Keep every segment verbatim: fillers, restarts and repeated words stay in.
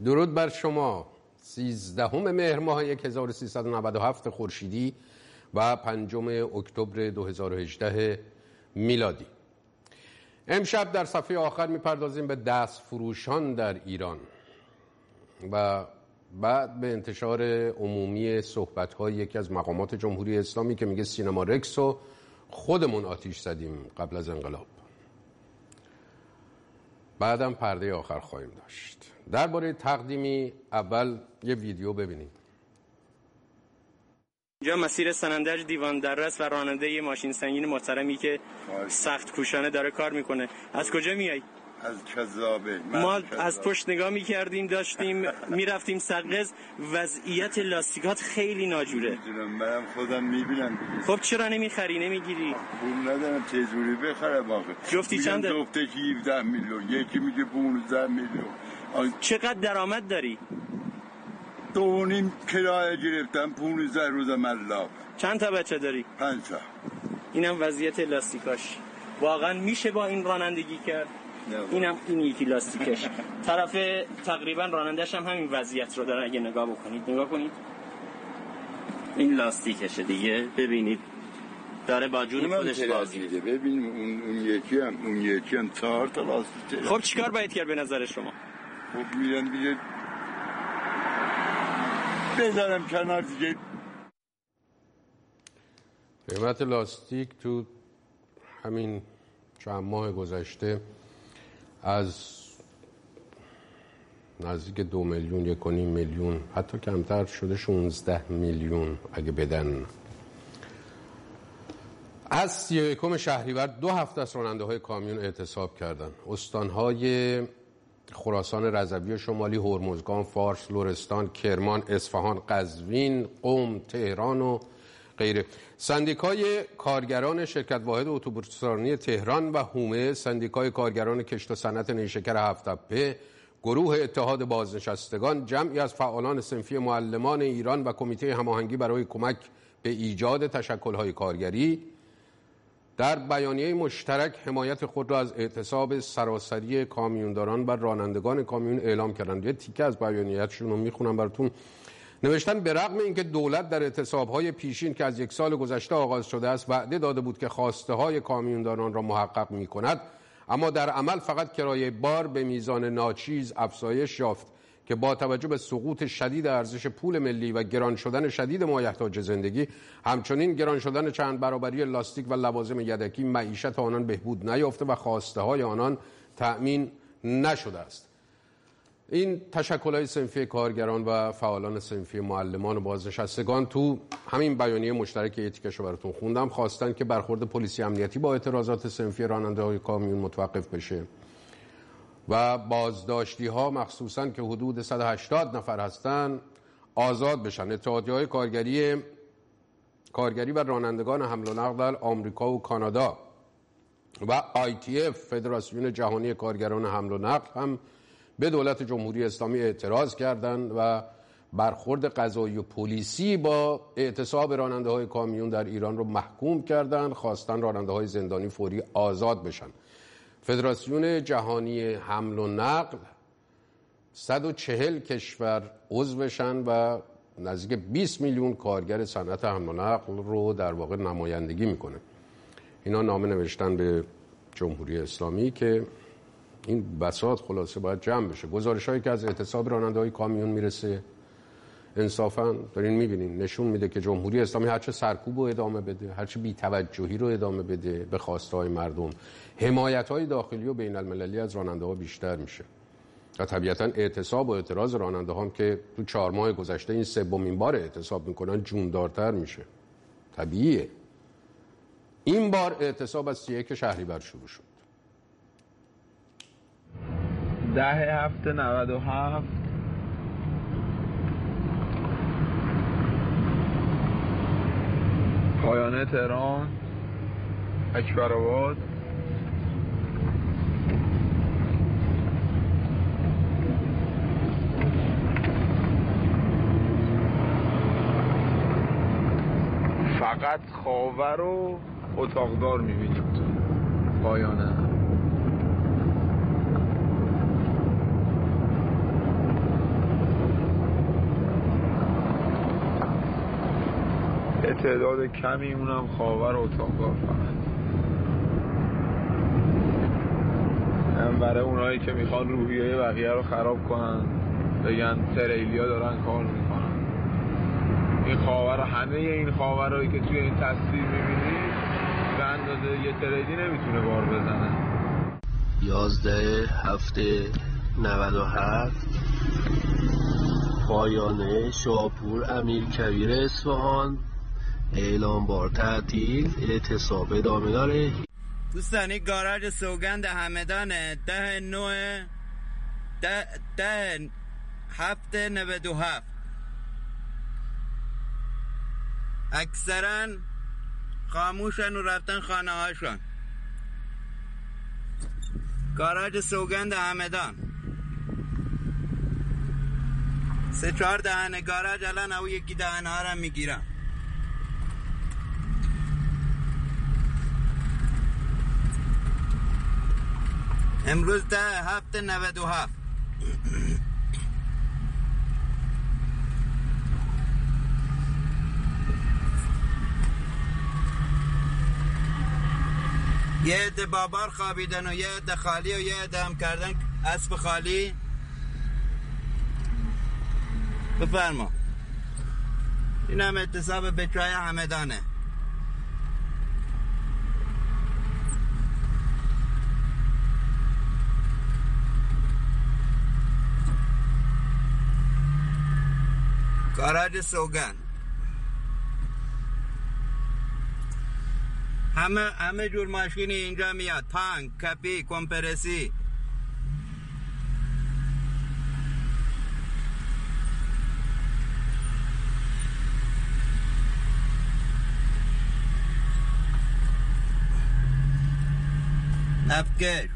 درود بر شما. سیزدهم مهر ماه هزار و سیصد و نود و هفت خورشیدی و پنجم اکتبر دو هزار و هجده میلادی. امشب در صفحه آخر میپردازیم به دست فروشان در ایران و بعد به انتشار عمومی صحبت‌های یکی از مقامات جمهوری اسلامی که میگه سینما رکس رو خودمون آتیش زدیم قبل از انقلاب. بعدم پرده آخر خواهیم داشت. درباره تقدیمی اول یه ویدیو ببینیم. اینجا مسیر سنندج دیوان درست و راننده یه ماشین سنگین محترمی که سخت کوشانه داره کار میکنه. از کجا میای؟ از کذابه. ما از پشت نگاه میکردیم، داشتیم میرفتیم سقز، وضعیت لاستیکات خیلی ناجوره. میدونم، منم خودم میبینم. خب چرا نمیخری نمیگیری؟ پول ندارم چجوری بخرم واقعا. جفتی چنده؟ جفته هفده میلیون، یکی میگه پانزده میلیون. آن... چقدر درآمد داری؟ دو و نیم کرایه گرفتم، پانزده روز ملاق. چند تا بچه داری؟ پنج تا. اینم وضعیت لاستیکاش. واقعا میشه با این رانندگی کرد؟ اینم این یکی لاستیکش. طرف تقریبا رانندش هم همین وضعیت رو داره. اگه نگاه بکنید نگاه کنید این لاستیکشه دیگه، ببینید داره با جون خودش بازی میده. ببین اون اون یکی هم اون یکی هم چهار تا لاستیک. خب چیکار باید کرد به نظر شما؟ خب میرن دیگه بذارم کنار دیگه. قیمت لاستیک تو همین چند ماه گذشته از نزدیک دو میلیون یک و نیم میلیون حتی کمتر شده شانزده میلیون اگه بدن. از سی و یکم شهریور دو هفته از راننده های کامیون اعتصاب کردند. استانهای خراسان رضوی و شمالی، هرمزگان، فارس، لرستان، کرمان، اصفهان، قزوین، قم، تهران و غیره. سندیکای کارگران شرکت واحد اتوبوسرانی تهران و حومه، سندیکای کارگران کشت و صنعت نیشکر هفت‌تپه، گروه اتحاد بازنشستگان، جمعی از فعالان صنفی معلمان ایران و کمیته هماهنگی برای کمک به ایجاد تشکل‌های کارگری در بیانیه مشترک حمایت خود را از اعتصاب سراسری کامیونداران و رانندگان کامیون اعلام کردند. یه تیکه از بیانیه‌شون رو میخونم براتون. نوشتن به رغم اینکه دولت در اعتصاب‌های پیشین که از یک سال گذشته آغاز شده است وعده داده بود که خواسته‌های کامیونداران را محقق می‌کند، اما در عمل فقط کرایه بار به میزان ناچیز افزایش یافت که با توجه به سقوط شدید ارزش پول ملی و گران شدن شدید مایحتاج زندگی، همچنین گران شدن چند برابری لاستیک و لوازم یدکی، معیشت آنان بهبود نیافته و خواسته‌های آنان تأمین نشده است. این تشکل‌های صنفی کارگران و فعالان صنفی معلمان و بازنشستگان تو همین بیانیه مشترک یتیکشو براتون خوندم خواستن که برخورد پلیسی امنیتی با اعتراضات صنفی راننده‌های کامیون متوقف بشه و بازداشتی‌ها مخصوصاً که حدود صد و هشتاد نفر هستن آزاد بشن. اتحادیه‌های کارگری کارگری و رانندگان حمل و نقل در آمریکا و کانادا و آی تی اف فدراسیون جهانی کارگران حمل و نقل هم به دولت جمهوری اسلامی اعتراض کردند و برخورد قضایی و پلیسی با اعتصاب راننده‌های کامیون در ایران رو محکوم کردند. خواستن راننده‌های زندانی فوری آزاد بشن. فدراسیون جهانی حمل و نقل صد و چهل کشور عضوشن و نزدیک بیست میلیون کارگر صنعت حمل و نقل رو در واقع نمایندگی میکنه. اینا نامه نوشتن به جمهوری اسلامی که این بساط خلاصه باید جمع بشه. گزارش هایی که از اعتصاب راننده های کامیون میرسه انصافا دارین میبینین نشون میده که جمهوری اسلامی هرچه سرکوب رو ادامه بده، هرچه بی‌توجهی رو ادامه بده به خواسته های مردم، حمایت های داخلی و بین المللی از راننده ها بیشتر میشه. و طبیعتا اعتصاب و اعتراض راننده هم که تو چهار ماه گذشته این سومین بار اعتصاب میکنن جوندارتر میشه. طبیعیه. این بار اعتصاب از سی و یک شهریور شروع شد. ده هفته نود و هفت پایانه تهران اکبرآباد فقط خاور و اتاقدار میبینید پایانه. یه تعداد کمی اونم خاور و اتاقدار فقط. هم برای اونایی که میخوان روحیه بقیه رو خراب کنن، بگن تریلیا دارن کار میکنن. این خاور، همه این خاورهایی که توی این تصویر میبینید به اندازه یه تریلی نمیتونه بار بزنه. یازده هفته نود و هفت پایانه شاپور امیرکبیر اصفهان، اعلام بار تعطیل، اعتصاب ادامه داره. دوستان این گاراژ سوگند همدان ده نوع ده, ده هفته نود و هفت اکثرا خاموشن و رفتن خانه هاشون. گاراژ سوگند همدان سه چهار دهن گاراژ الان او یکی دهن ها رو میگیرم. امروز ده هفته نود و هفت یه عده بابار خوابیدن و یه عده خالی و یه عده هم کردن اسب خالی. بفرما این هم اعتصاب بچه‌های همدانه. گاراژ سوگند همه همه جور ماشینی اینجا میاد، تانک، کپی، کمپرسی. نفتکش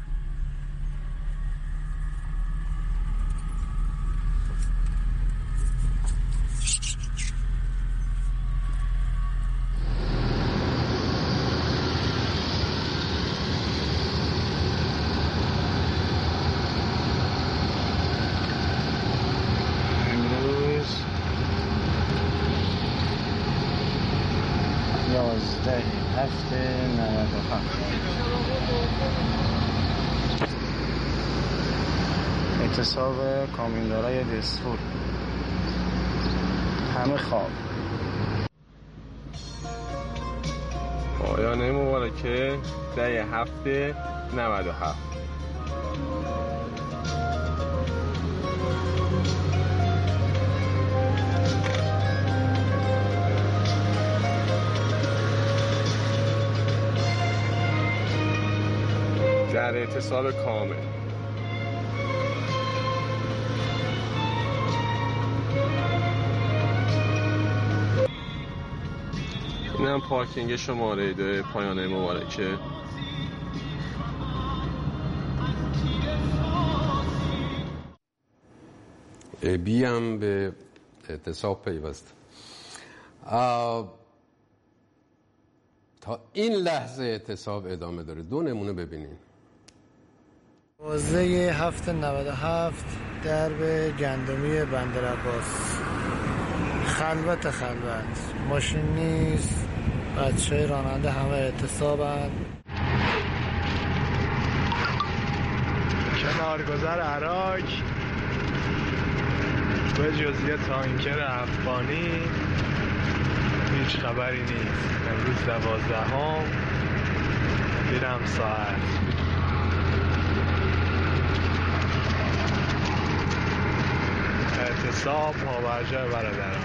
یازده هفته نود و هفت اعتصاب کامیوندارای دستور، همه خواب. پایانه مبارکه ده هفته نود و هفت. در اعتصاب کامل. این هم پارکینگ شماره دو پایانه مبارکه. بی هم به اعتصاب پیوست. تا این لحظه اعتصاب ادامه داره. دو نمونه ببینین. دوازده هفته نود و هفت درب گندمی بندرعباس، خلوت خلوت، ماشین نیست، بچه های راننده همه اعتصابن. کنارگذر عراق به جز یه تانکر افغانی هیچ خبری نیست. امروز دوازدهم دیرم ساعت. اعتصاب پابرجای برادران.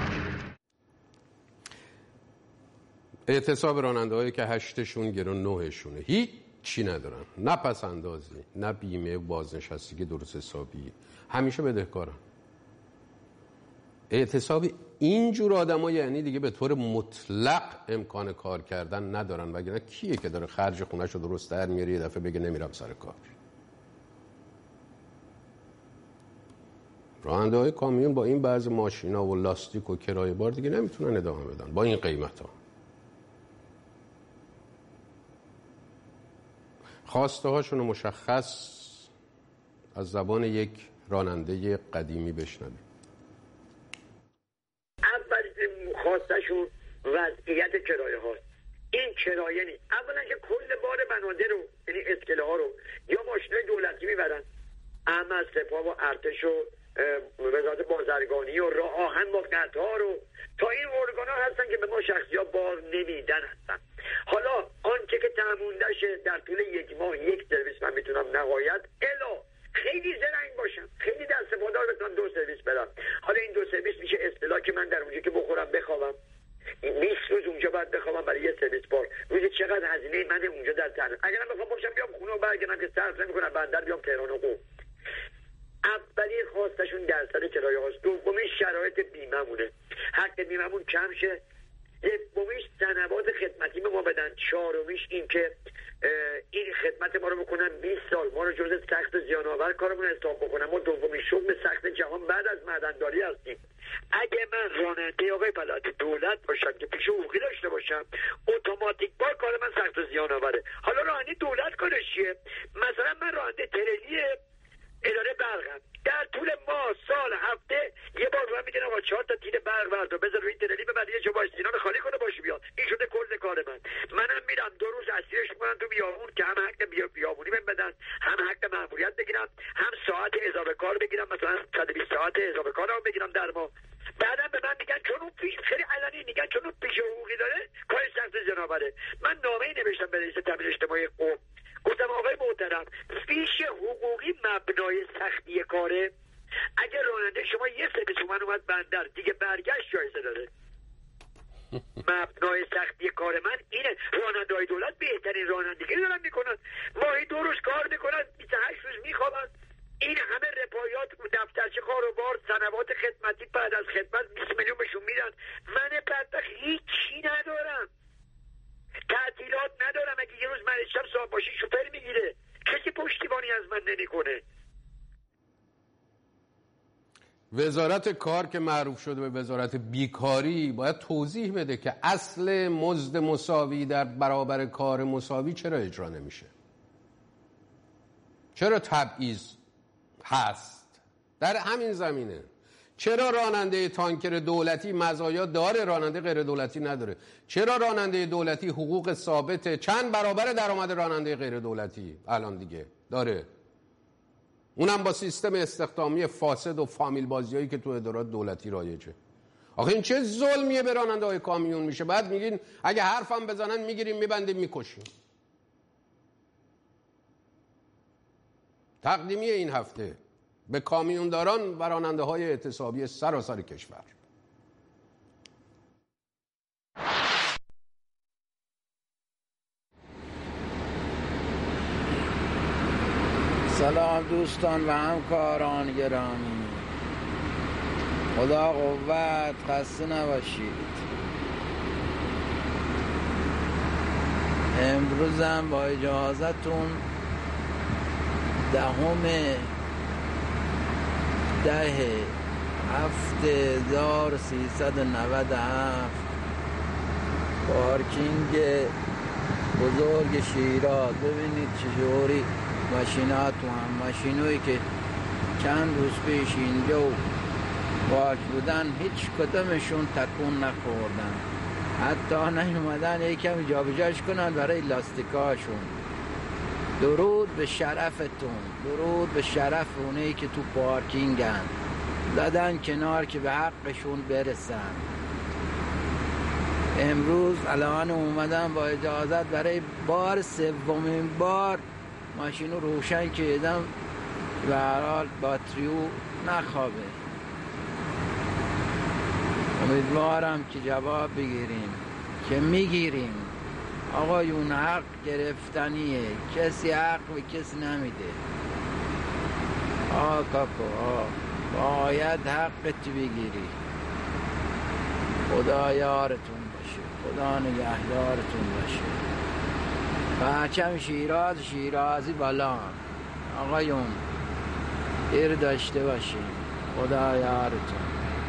اعتصاب راننده هایی که هشتشون گرون نهشونه، هیچ چی ندارن، نه پس اندازی، نه بیمه بازنشستگی درست حسابی، همیشه بدهکارن. اعتصاب اینجور آدم ها یعنی دیگه به طور مطلق امکان کار کردن ندارن. وگرنه کیه که داره خرج خونش رو درست در میاره یه دفعه بگه نمیرم سر کار؟ راننده های کامیون با این بعض ماشینا و لاستیک و کرایه بار دیگه نمیتونن ادامه بدن با این قیمت ها. خواسته هاشون مشخص از زبان یک راننده قدیمی بشنویم. اولی که خواستشون وضعیت کرایه هاست. این کرایه نیست. اولا که کل بار بنادر رو، یعنی اسکله ها رو یا ماشینای دولتی میبرن، احمد سپاه و ارتش و وزارت بازرگانی و راه آهن با قطار رو، تا این ارگانا هستن که به ما شخصی ها بار نمیدن هستن. حالا آنچه که تعموندشه در طول یک ماه یک سرویس من میتونم نهایت الا خیلی زرنگ باشم، خیلی دست پادار بتونم دو سرویس برم. حالا این دو سرویس میشه اصطلاح که من در اونجا که بخورم بخوابم بیست روز اونجا باید بخوابم برای یه سرویس بار. روزی چقدر هزینه من اونجا در تن. اگرم بخوام باشم بیام خونه و برگردم که صرف نمیکنم، بندر بیام تهران و قم. اولی خواستشون درصد کرایه هاست. دومیش شرایط بیمه‌مونه، حق بیمه‌مون کم شه. سومیش سنوات خدمتی به ما بدن. چهارمیش این که این خدمت ما رو بکنن بیست سال، ما رو جزء سخت و زیان آور کارمون حساب بکنن. ما دومین شغل سخت جهان بعد از معدن‌داری هستیم. اگه من راننده آقای پلات دولت باشم که پیش حقوقی داشته باشم، اتوماتیک بار کار من سخت و زیان آوره. حالا راننده دولت کارش چیه؟ مثلا من راننده ترلی اداره برقم، در طول ماه سال هفته یه بار من میگن آقا چهار تا تیر برق ورد بذار روی ترلی ببر یه جا باش سینان خالی کنه باشه بیاد. این شده کل کار من. منم میرم دو روز اسیرش میکنم تو بیابون که هم حق بیابونی بهم بدن، هم حق مأموریت بگیرم، هم ساعت اضافه کار بگیرم، مثلا صد و بیست ساعت اضافه کار رو بگیرم در ماه. بعدم به من میگن چون اون پیش خیلی علنی میگن چون اون پیش حقوقی داره کار سخت جنابره. من نامه‌ای نوشتم به رئیس تامین اجتماعی قم، گفتم آقای محترم فیش حقوقی مبنای سختی کاره. اگر راننده شما یه سرویس من اومد بندر دیگه برگشت جایزه داره. مبنای سختی کار من اینه. راننده های دولت بهترین رانندگی دارن میکنن، ماهی دو روز کار میکنن، بیست و هشت روز میخوابن. این همه رپایات دفترچه کار و بار سنوات خدمتی بعد از خدمت بیست میلیون بهشون میدن. من بدبخت هیچی ندارم، تعطیلات ندارم. اگه یه روز من شب صاحب باشی شوفر میگیره، کسی پشتیبانی از من نمیکنه. وزارت کار که معروف شده به وزارت بیکاری باید توضیح بده که اصل مزد مساوی در برابر کار مساوی چرا اجرا نمیشه، چرا تبعیض هست در همین زمینه. چرا راننده تانکر دولتی مزایا داره راننده غیر دولتی نداره؟ چرا راننده دولتی حقوق ثابت چند برابر درآمد راننده غیر دولتی الان دیگه داره، اونم با سیستم استخدامی فاسد و فامیل بازیایی که تو ادارات دولتی رایجه؟ آخه این چه ظلمیه به راننده های کامیون میشه؟ بعد میگین اگه حرفم بزنن میگیریم میبندیم میکشیم. تقدیمی این هفته به کامیونداران و راننده های اعتصابی سراسر کشور. سلام دوستان و همکاران گرامی، خدا قوت، خسته نباشید. امروزم با اجازهتون دهم ده هفت هزار و سیصد و نود و هفت پارکینگ بزرگ شیراز. ببینید چجوری ماشینات و هم ماشینوی که چند روز پیش اینجا پارک بودن هیچ کدامشون تکون نخوردن، حتی نیومدن یکم جابجاش کنن برای لاستیکاشون. درود به شرفتون، درود به شرف اونایی که تو پارکینگن، زدن کنار که به حقشون برسن. امروز الان اومدم با اجازت برای بار سومین بار ماشینو روشن کردم و هر حال باتریو نخوابه. امیدوارم که جواب بگیریم که میگیریم. آقایون حق گرفتنیه، کسی حق به کسی نمیده. آقا کاکو آقا باید حقت بگیری. خدا یارتون باشه، خدا نگهدارتون باشه. پرچم شیراز شیرازی بالا. آقایون دیر داشته باشین، خدا یارتون.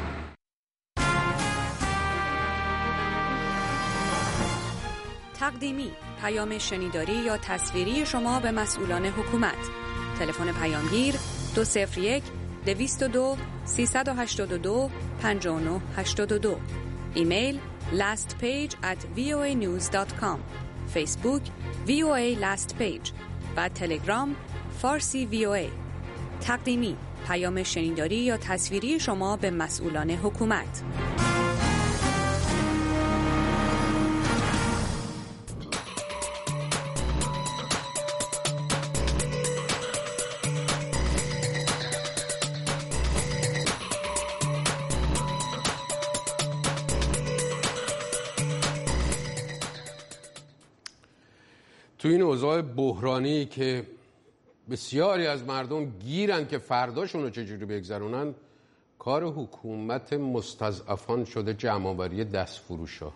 تقدیمی، پیام شنیداری یا تصویری شما به مسئولان حکومت. تلفن پیامگیر دو صفر یک دویست و دو سیصد و هشتاد و دو پنجاه و نه هشتاد و دو. ایمیل lastpage at voa news dot com، فیسبوک وی او ای last page و تلگرام فارسی وی او ای. تقدیمی پیام شنیداری یا تصویری شما به مسئولان حکومت. تو این اوضاع بحرانی که بسیاری از مردم گیرن که فرداشون رو چجوری بگذرونن، کار حکومت مستضعفان شده جمع‌آوری دستفروشا.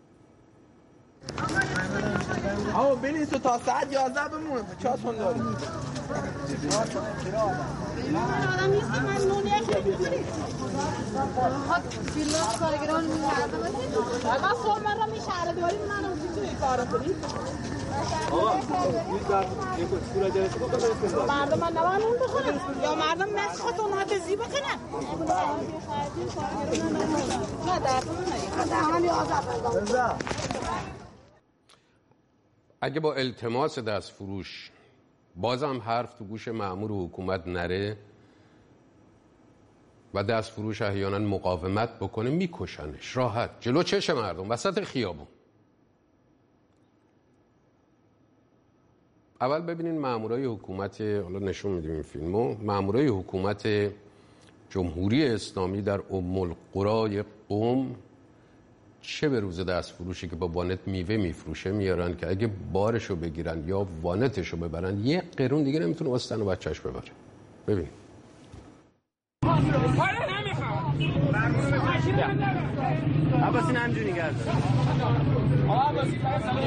آقا ببین تو تا ساعت یازده بمونه چهار تون داری. من آدم نیست که من نونه خیلی. خود فیلم کارگران می‌گردم. من فرمان را می‌شاره داریم منو توی کارا کنید. مردم من نوان اون بخورن یا مردم نسخات اونها تزیب کنن. نه در اگه با التماس دست فروش بازم حرف تو گوش مأمور حکومت نره و دست فروش احیانا مقاومت بکنه، میکشنش راحت جلو چشم مردم وسط خیابون. اول ببینین مامورای حکومت، حالا نشون میدیم این فیلمو، مامورای حکومت جمهوری اسلامی در ام القرای قم چه به روز دست فروشی که با وانت میوه میفروشه میارن که اگه بارشو بگیرن یا وانتشو ببرن یه قرون دیگه نمیتونه واسه تن و بچهش ببره. ببین عباسی نمجونی گرد عباسی سلام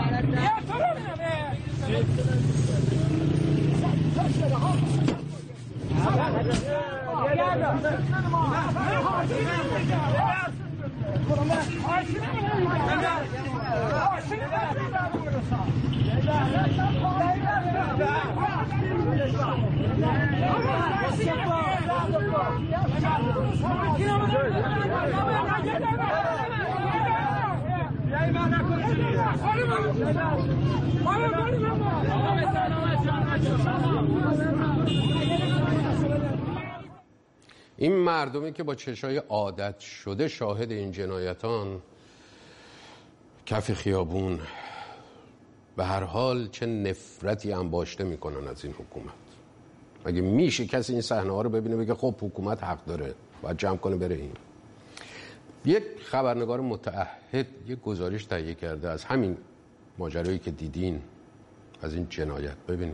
این مردمی که با چشای عادت شده شاهد این جنایتان کف خیابون به هر حال چه نفرتی انباشته میکنن از این حکومت. مگه میشه کسی این صحنه ها رو ببینه بگه خب حکومت حق داره باید جمع کنه بره این؟ یک خبرنگار متعهد یک گزارش تهیه کرده از همین ماجرایی که دیدین، از این جنایت. ببینین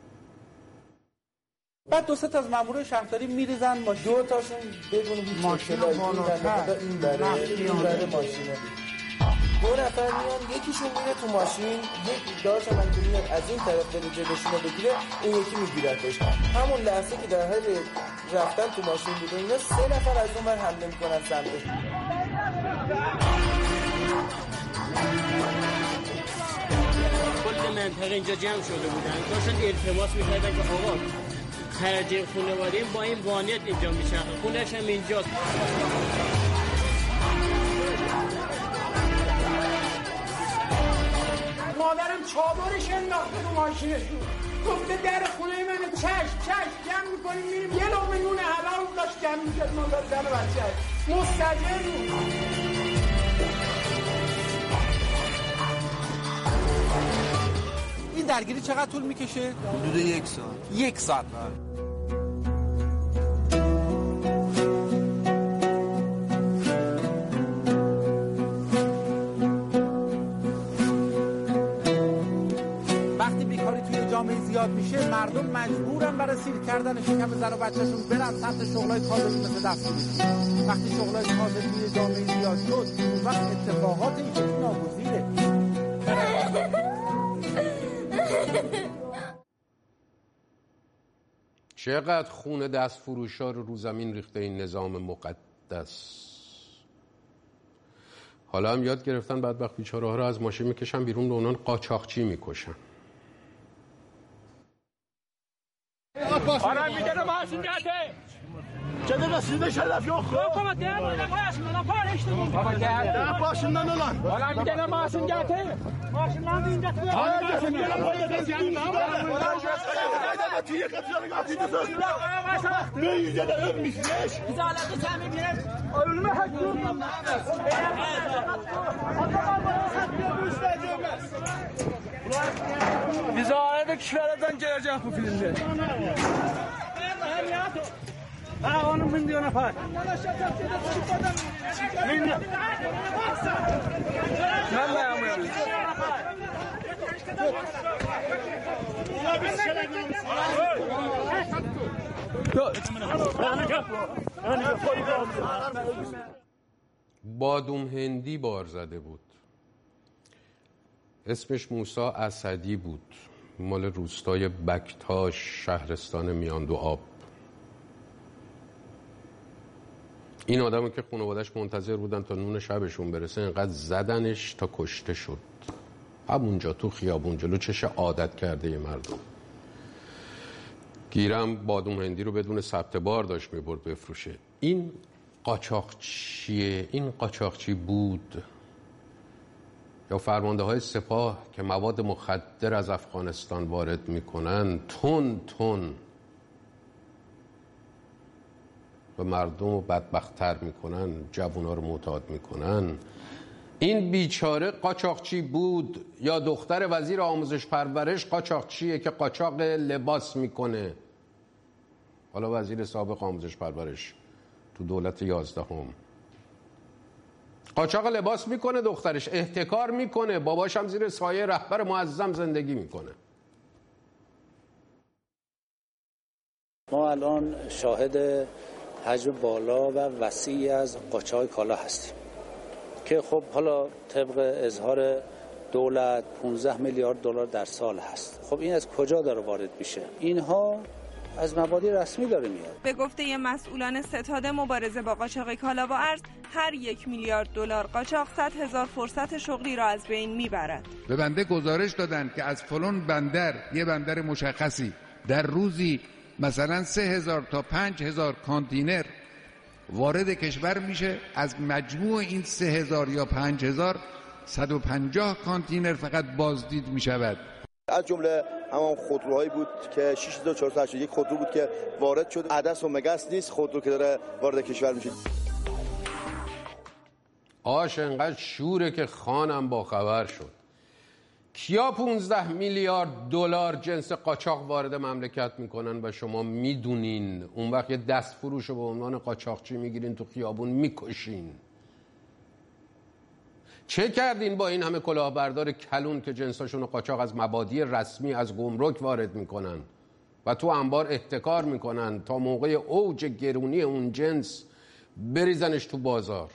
بعد دو سه تا از مامورای شهرداری میریزن ما دو تاشون بدون هیچ مشکلی بالاتر این بره این بره ماشینه دو نفر میان، یکیشون میره تو ماشین، یک داشت من که میاد از این طرف بره جلوشون رو بگیره، اون یکی میگیرتش. همون لحظه که در حال رفتن تو ماشین بود اینا سه نفر از اون ور حمله میکنن سمتش. کل منطقه اینجا جمع شده بودن، داشتن التماس میکردن که آقا خرجه خانواده با این وانت اینجا میشن، خونش هم اینجاست. مادرم چادرش انداخته رو ماشینشون، گفته در خونه من چشم چشم جمع میکنیم میریم یه لقمه نون حلال داشت جمع میکرد مادر زن و بچه مستجر بود. این درگیری چقدر طول میکشه؟ حدود یک ساعت. یک ساعت. وقتی بیکاری توی جامعه زیاد میشه مردم مجبورن برای سیر کردن شکم زن و بچه‌شون برن سمت شغلای کاذبی مثل دستفروشی. وقتی شغلای کاذبی توی جامعه زیاد شد اون وقت اتفاقات این شکلی ناگزیره. چقدر خون دست فروشا رو رو زمین ریخته این نظام مقدس. حالا هم یاد گرفتن بدبخت بیچاره ها رو از ماشین میکشن بیرون، به اونان قاچاقچی میکشن. آره میگه ماشین جاته Gene vesile şeref yok. Yok ama değer var. Başından para işte bu. Baba gel. Başından ulan. Ulan bir tane maaşın getir. Maaşından da ince tutuyor. Hayır maaşın gel buraya ben geldim. Ulan gel. Tüye katıyarak atıydı söz. Ne yüzde de ölmüşmüş. Biz alakı sen mi bilir? Ölme hakkı yok. Biz ailede kişilerden gelecek bu filmde. Ha onun bin diyor ne par. Bin. Ben de yapmıyorum. بادوم هندی بار زده بود. اسمش موسی اسدی بود، مال روستای بکتاش شهرستان میاندو آب. این آدمو که خانواده‌اش منتظر بودن تا نون شبشون برسه اینقدر زدنش تا کشته شد، همونجا تو خیابون جلو چش عادت کرده یه مردم. گیرم بادوم هندی رو بدون ثبت بار داشت میبرد بفروشه. این قاچاقچیه، این قاچاقچی بود یا فرمانده های سپاه که مواد مخدر از افغانستان وارد میکنن تون تون و مردم رو بدبخت‌تر میکنن، جوونا رو معتاد میکنن. این بیچاره قاچاقچی بود یا دختر وزیر آموزش پرورش قاچاقچیه که قاچاق لباس میکنه. حالا وزیر سابق آموزش پرورش تو دولت یازدهم قاچاق لباس میکنه، دخترش احتکار میکنه، باباش هم زیر سایه رهبر معظم زندگی میکنه. ما الان شاهد حجم بالا و وسیعی از قاچاق کالا هستیم که خب حالا طبق اظهار دولت پانزده میلیارد دلار در سال هست. خب این از کجا داره وارد میشه؟ اینها از مبادی رسمی داره میاد. به گفته مسئولان ستاد مبارزه با قاچاق کالا و ارز، هر یک میلیارد دلار قاچاق صد هزار فرصت شغلی را از بین میبرد. به بنده گزارش دادن که از فلان بندر، یه بندر مشخصی، در روزی مثلا سه هزار تا پنج هزار کانتینر وارد کشور میشه. از مجموع این سه هزار یا پنج هزار صد و پنجاه کانتینر فقط بازدید میشود. از جمله همان خودروهایی بود که شش هزار و چهارصد و هشتاد و یک خودرو بود که وارد شد. عدس و مگس نیست خودرو که داره وارد کشور میشه. آش انقدر شوره که خانم با خبر شد. کیا پونزده میلیارد دلار جنس قاچاق وارد مملکت میکنن و شما میدونین؟ اون وقت یه دست فروش رو به عنوان قاچاقچی میگیرین تو خیابون میکشین. چه کردین با این همه کلاهبردار کلون که جنساشون قاچاق از مبادی رسمی از گمرک وارد میکنن و تو انبار احتکار میکنن تا موقع اوج گرونی اون جنس بریزنش تو بازار؟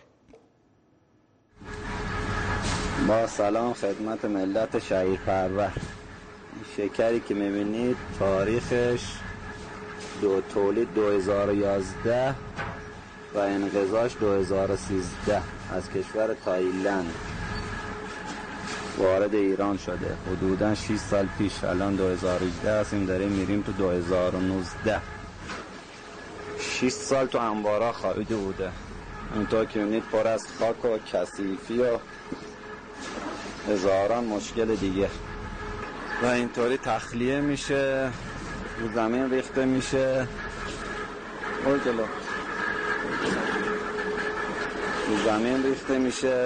با سلام خدمت ملت شهید پرور. این شکری که میبینید تاریخش دو تولید دو هزار و یازده و انقضاش دو هزار و سیزده از کشور تایلند وارد ایران شده. حدوداً شش سال پیش، الان دو هزار و هجده هستیم، داریم میریم تو دو هزار و نوزده. شش سال تو انبارا خوابیده بوده. اونطور که میبینید پر از خاک و کثیفی و هزاران مشکل دیگه و اینطوری تخلیه میشه، رو زمین ریخته میشه. او جلو رو زمین ریخته میشه،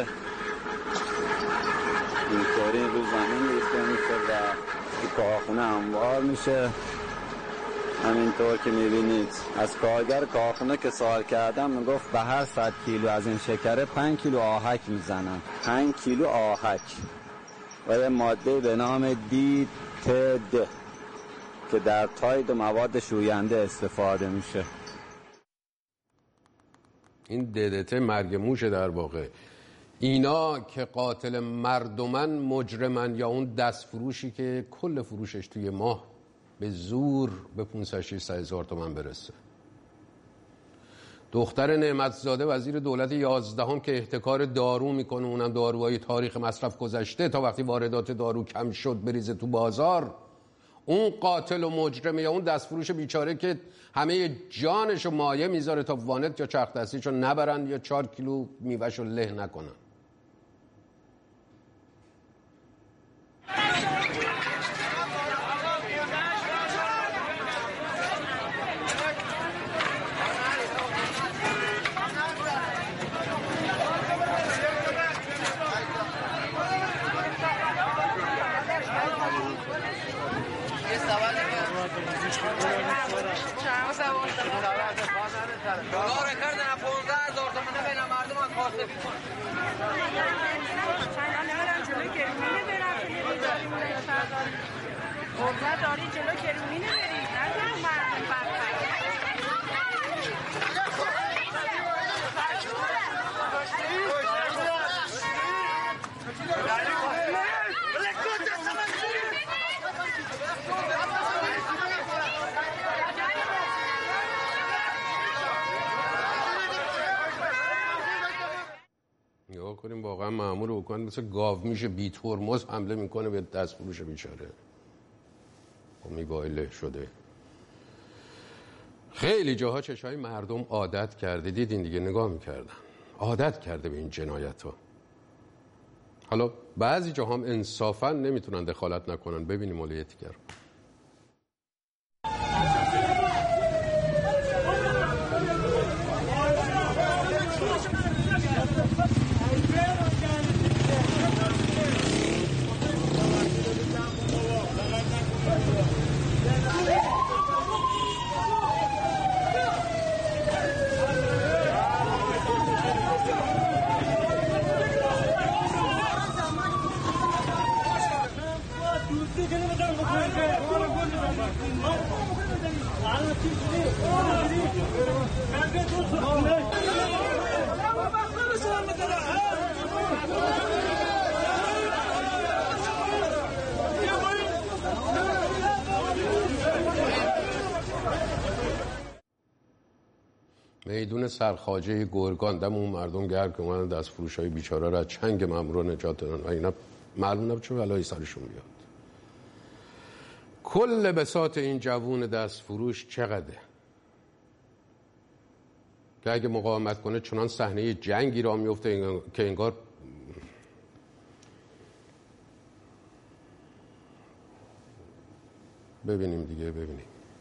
اینطوری رو زمین ریخته میشه و تو کارخونه انبار میشه. همینطور که میبینید از کارگر کارخونه که سوال کردم میگفت به هر صد کیلو از این شکره پنج کیلو آهک میزنن. پنج کیلو آهک و یه ماده به نام دی ت د که در تاید و مواد شوینده استفاده میشه. این ددت مرگ موشه در واقع. اینا که قاتل مردمن، مجرمن، یا اون دست فروشی که کل فروشش توی ماه به زور به پانصد ششصد هزار تومان برسه. دختر نعمتزاده وزیر دولت یازدهم که احتکار دارو میکنه، اونم داروهای تاریخ مصرف گذشته، تا وقتی واردات دارو کم شد بریزه تو بازار، اون قاتل و مجرمه یا اون دستفروش بیچاره که همه جانشو مایه میذاره تا وانت یا چرخ دستیشو نبرن یا چهار کیلو میوهشو له نکنن. نگاه کنیم واقعا مأمور رو بکنن مثل گاو میشه بی ترمز حمله میکنه به دستفروش بیچاره. میبایله شده. خیلی جاها چشای مردم عادت کرده، دیدین دیگه، نگاه میکردن، عادت کرده به این جنایت ها. حالا بعضی جاها هم انصافا نمیتونن دخالت نکنن. ببینیم مولیتی گر میدون سرخواجه گرگان دم اون مردم گرد که اومدن دست فروش های بیچاره را چنگ مامورا نجات دادن و اینا معلوم نبود چه بلایی سرشون بیاد. کل بساط این جوون دست فروش چقدره که اگه مقاومت کنه چنان صحنه جنگی را میفته که انگار ببینیم دیگه ببینیم.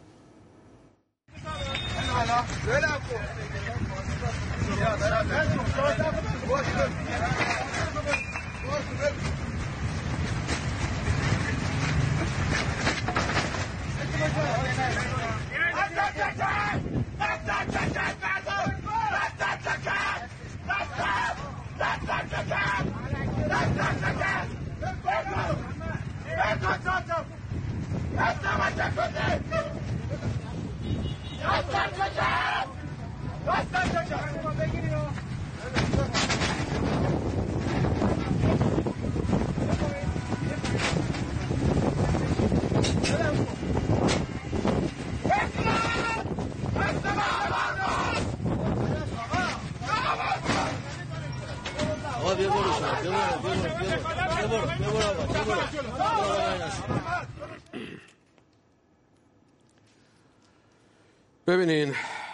ببینین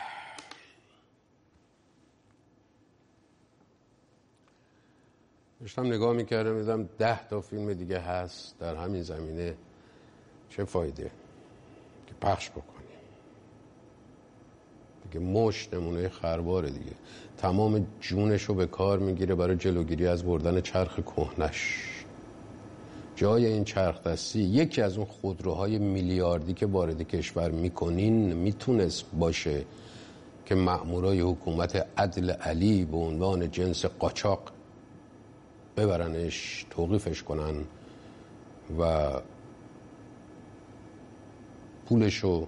داشتم نگاه میکردم دیدم ده تا فیلم دیگه هست در همین زمینه. چه فایده که پخش بکنیم دیگه. مشت نمونه خرباره دیگه، تمام جونشو به کار میگیره برای جلوگیری از بردن چرخ کهنش. جای این چرخ دستی یکی از اون خودروهای میلیاردی که وارد کشور میکنین میتونست باشه که مأمورای حکومت عدل علی به عنوان جنس قاچاق ببرنش، توقیفش کنن و پولشو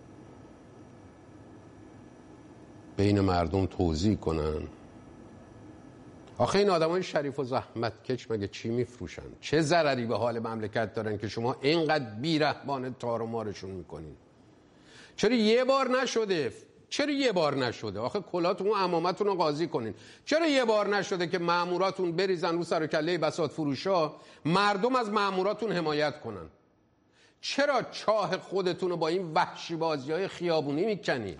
بین مردم توزیع کنن. آخه این آدمای شریف و زحمت کش مگه چی میفروشن؟ چه ضرری به حال مملکت دارن که شما اینقدر بیرحمانه تار و مارشون میکنین؟ چرا یه بار نشده؟ چرا یه بار نشده؟ آخه کلاتون و عمامتون رو قاضی کنین. چرا یه بار نشده که ماموراتون بریزن رو سر و کله بساط فروشا، مردم از ماموراتون حمایت کنن؟ چرا چاه خودتون رو با این وحشی بازی‌های خیابونی میکنین؟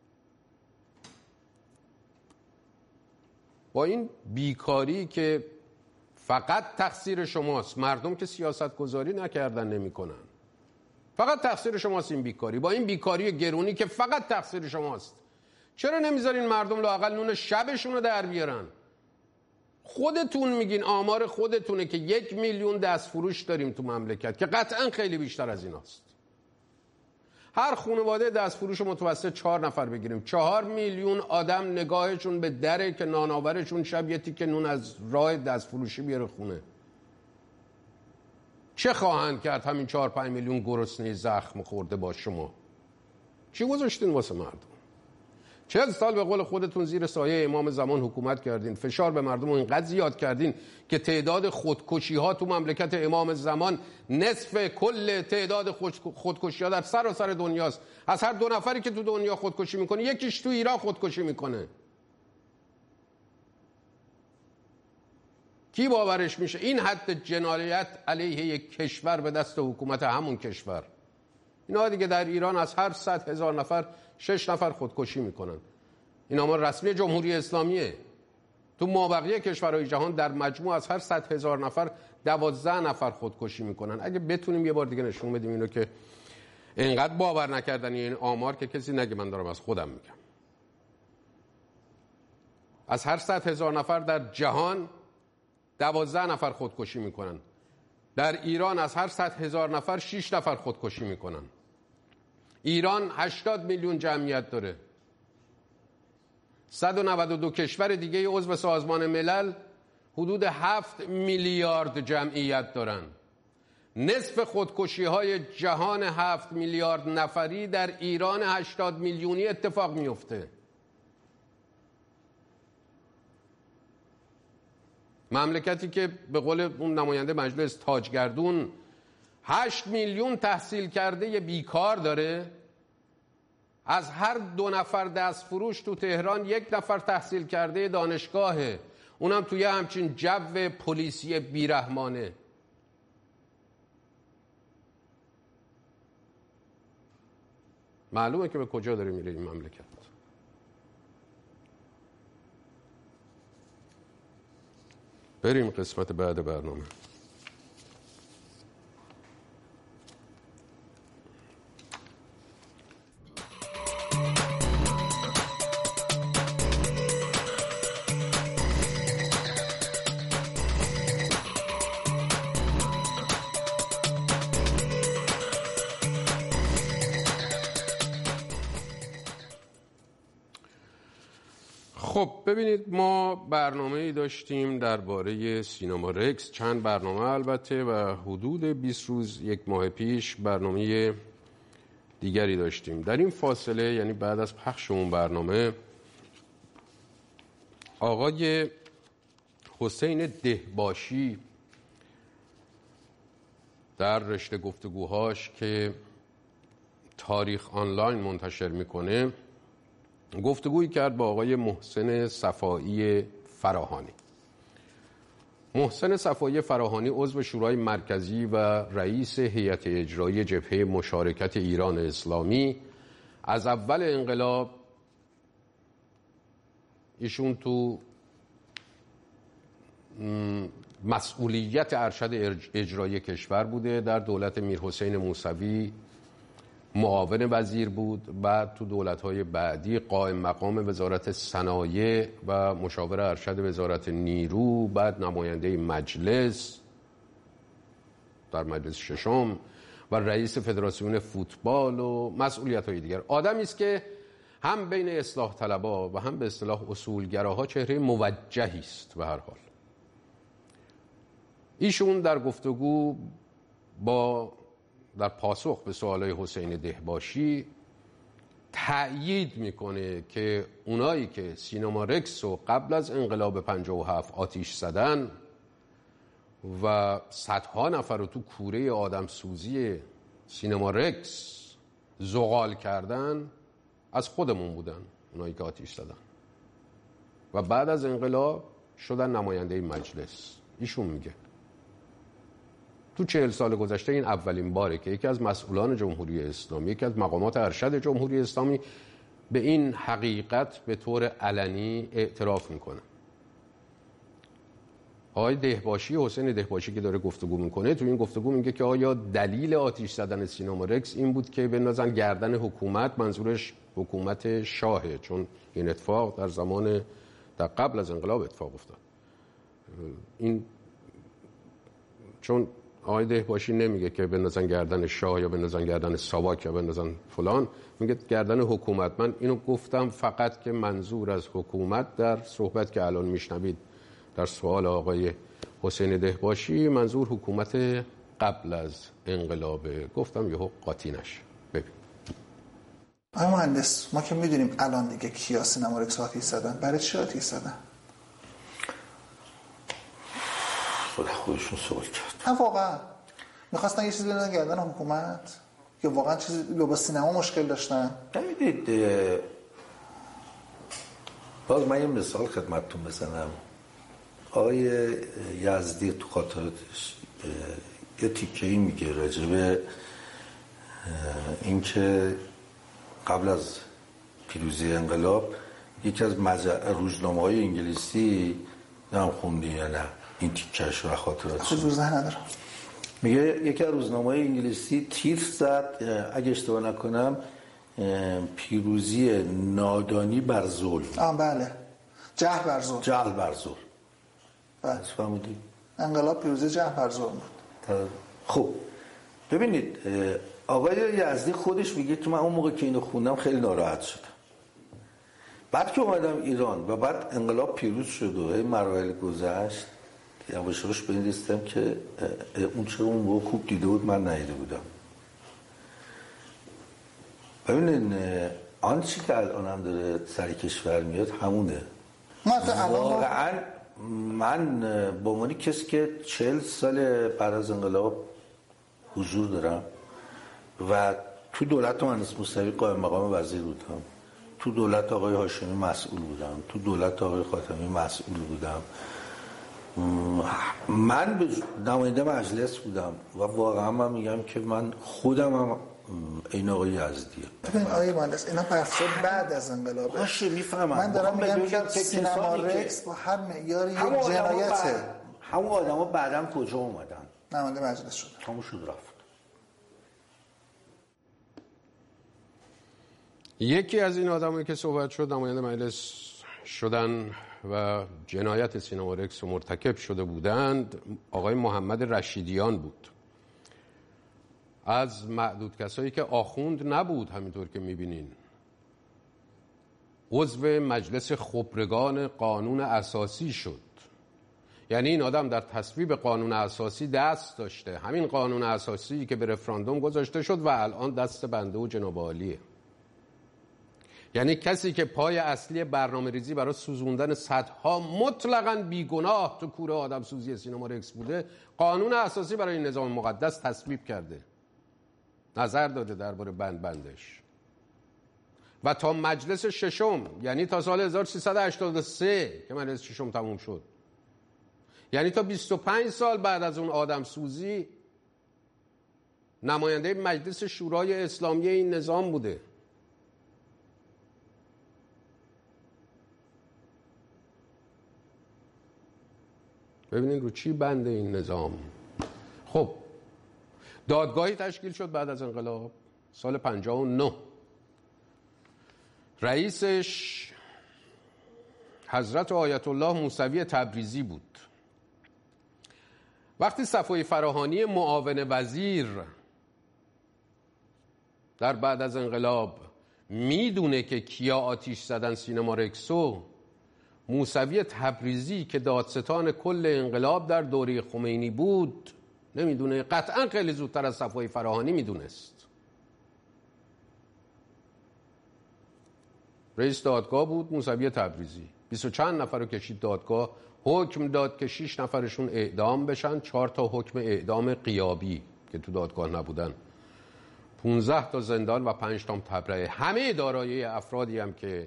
با این بیکاری که فقط تقصیر شماست، مردم که سیاست گذاری نکردن نمیکنن، فقط تقصیر شماست این بیکاری، با این بیکاری گرونی که فقط تقصیر شماست، چرا نمیذارین مردم لااقل نون شبشون رو در بیارن؟ خودتون میگین، آمار خودتونه که یک میلیون دستفروش داریم تو مملکت که قطعا خیلی بیشتر از ایناست. هر خانواده دستفروش متوسط چهار نفر بگیریم، چهار میلیون آدم نگاهشون به دره که نانآورشون شب یه تیکه نون از راه دستفروشی بیاره خونه. چه خواهند کرد همین چهار پنج میلیون گرسنه زخم خورده با شما؟ چی گذاشتین واسه مردم؟ چهل سال به قول خودتون زیر سایه امام زمان حکومت کردین، فشار به مردم رو اینقدر زیاد کردین که تعداد خودکشی ها تو مملکت امام زمان نصف کل تعداد خودکشی ها در سراسر دنیاست. از هر دو نفری که تو دنیا خودکشی میکنه یکیش تو ایران خودکشی میکنه. کی باورش میشه این حد جنایت علیه یک کشور به دست حکومت همون کشور؟ اینا دیگه در ایران از هر صد هزار نفر شش نفر خودکشی میکنن. این آمار رسمی جمهوری اسلامیه. تو مابقی کشورهای جهان در مجموع از هر صد هزار نفر دوازده نفر خودکشی میکنن. اگه بتونیم یه بار دیگه نشون بدیم اینو که اینقدر باور نکردنی این آمار که کسی نگه من دارم از خودم میگم. از هر صد هزار نفر در جهان دوازده نفر خودکشی میکنن. در ایران از هر صد هزار نفر شش نفر خودکشی میکنن. ایران هشتاد میلیون جمعیت داره. صد و نود و دو کشور دیگه عضو سازمان ملل حدود هفت میلیارد جمعیت دارن. نصف خودکشی های جهان هفت میلیارد نفری در ایران هشتاد میلیونی اتفاق میفته. مملکتی که به قول اون نماینده مجلس تاجگردون هشت میلیون تحصیل کرده بیکار داره، از هر دو نفر دستفروش تو تهران یک نفر تحصیل کرده دانشگاهه، اونم توی همچین جو پلیسی بیرحمانه. معلومه که به کجا داره میره این مملکت. بریم قسمت بعد برنامه. خب ببینید، ما برنامه‌ای داشتیم درباره سینما رکس، چند برنامه البته، و حدود بیست روز یک ماه پیش برنامه دیگری داشتیم. در این فاصله، یعنی بعد از پخش اون برنامه، آقای حسین دهباشی در رشته گفتگوهاش که تاریخ آنلاین منتشر میکنه گفتگویی کرد با آقای محسن صفایی فراهانی. محسن صفایی فراهانی عضو شورای مرکزی و رئیس هیئت اجرایی جبهه مشارکت ایران اسلامی، از اول انقلاب ایشون تو مسئولیت ارشد اجرایی کشور بوده. در دولت میرحسین موسوی معاون وزیر بود، بعد تو دولت‌های بعدی قائم مقام وزارت صنایع و مشاور ارشد وزارت نیرو، بعد نماینده مجلس در مجلس ششم و رئیس فدراسیون فوتبال و مسئولیت‌های دیگر. آدمی است که هم بین اصلاح طلبها و هم به اصطلاح اصولگراها چهره موجهی است. به هر حال ایشون در گفتگو با در پاسخ به سوالای حسین دهباشی تأیید میکنه که اونایی که سینما رکس رو قبل از انقلاب پنجاه و هفت آتیش زدن و صدها نفر رو تو کوره آدم سوزی سینما رکس زغال کردن، از خودمون بودن اونایی که آتیش زدن و بعد از انقلاب شدن نماینده مجلس. ایشون میگه تو چهل سال گذشته این اولین باره که یکی از مسئولان جمهوری اسلامی، یکی از مقامات ارشد جمهوری اسلامی به این حقیقت به طور علنی اعتراف میکنه. آقای دهباشی، حسین دهباشی که داره گفتگو میکنه، تو این گفتگو میگه که آیا دلیل آتش زدن سینما رکس این بود که بندازن گردن حکومت، منظورش حکومت شاهه، چون این اتفاق در زمان در قبل از انقلاب اتفاق افتاد. این چون آقای دهباشی نمیگه که بندازن گردن شاه یا بندازن گردن ساواک یا بندازن فلان، میگه گردن حکومت. من اینو گفتم فقط که منظور از حکومت در صحبت که الان میشنوید در سوال آقای حسین دهباشی منظور حکومت قبل از انقلابه. گفتم یهو قاطی نشه. ببین آقای مهندس، ما که میدونیم الان دیگه کیا سینما رکس آتیش زدن، برای چی آتیش زدن؟ خود خودشون سوال کرد. نه واقعا میخواستن یه چیزی بندازن گردن حکومت یا واقعا چیزی با سینما مشکل داشتن؟ نمیدید باز من یه مثال خدمتتون بزنم. آقای یزدی تو خاطراتش یه تیکه‌ای میگه راجع به اینکه قبل از پیروزی انقلاب یکی از روزنامه‌های انگلیسی نام خوندی یا نه این تیکه‌اش رو خاطراتش خود روزنامه ندارم. میگه یکی از روزنامه‌های انگلیسی تیتر زد اگه اشتباه نکنم پیروزی نادانی بر ظلم. آه بله، جهل بر ظلم. جهل بر ظلم. بله. فهمیدی؟ انقلاب پیروزی جهل بر ظلم بود. خب ببینید آقای یزدی خودش میگه که من اون موقع که اینو خوندم خیلی ناراحت شدم. بعد که اومدم ایران و بعد انقلاب پیروز شد و این مراحل گذشت یواش یواش به این رسیدم که اون چرا اون موقع خوب دیده بود من ندیده بودم. ببینید آن چی که الان هم داره سر کشور میاد همونه. واقعا من به عنوان کسی که چهل سال بعد از انقلاب حضور دارم و تو دولت مهندس موسوی قائم مقام وزیر بودم، تو دولت آقای هاشمی مسئول بودم، تو دولت آقای خاتمی مسئول بودم، من به نماینده مجلس بودم و واقعا من میگم که من خودم هم این آقای یزدیه. ببین آقای مهندس اینا بحث بعد از انقلابه. باشه میفهمم. من دارم میگم که سینما رکس با هر معیاری یک جنایته. همون آدما بعداً کجا اومدن؟ نماینده مجلس شد. همون شد رفت. یکی از این آدمایی که صحبت شد نماینده مجلس شدن و جنایت سینما رکس مرتکب شده بودند آقای محمد رشیدیان بود. از معدود کسایی که آخوند نبود، همینطور که میبینین عضو مجلس خبرگان قانون اساسی شد. یعنی این آدم در تصویب قانون اساسی دست داشته، همین قانون اساسی که به رفراندوم گذاشته شد و الان دست بنده و جناب عالیه. یعنی کسی که پای اصلی برنامه ریزی برای سوزوندن صدها مطلقاً بیگناه تو کوره آدم سوزی سینما رکس بوده، قانون اساسی برای این نظام مقدس تصویب کرده، نظر داده درباره بند بندش و تا مجلس ششم، یعنی تا سال هزار و سیصد و هشتاد و سه که مجلس ششم تموم شد، یعنی تا بیست و پنج سال بعد از اون آدم سوزی نماینده مجلس شورای اسلامی این نظام بوده. ببینین رو چی بنده این نظام. خب دادگاهی تشکیل شد بعد از انقلاب سال پنجاه و نه. رئیسش حضرت آیت الله موسوی تبریزی بود. وقتی صفوی فراهانی معاون وزیر در بعد از انقلاب میدونه که کیا آتیش زدن سینما رکسو، موسوی تبریزی که دادستان کل انقلاب در دوره خمینی بود نمیدونه؟ قطعا خیلی زودتر از صفوی فراهانی میدونست. رئیس دادگاه بود موسوی تبریزی. بیست و چند نفر رو کشید دادگاه، حکم داد که شش نفرشون اعدام بشن، چهار تا حکم اعدام غیابی که تو دادگاه نبودن، پونزده تا زندان و پنج تا تبرئه. همه دارایی افرادی هم که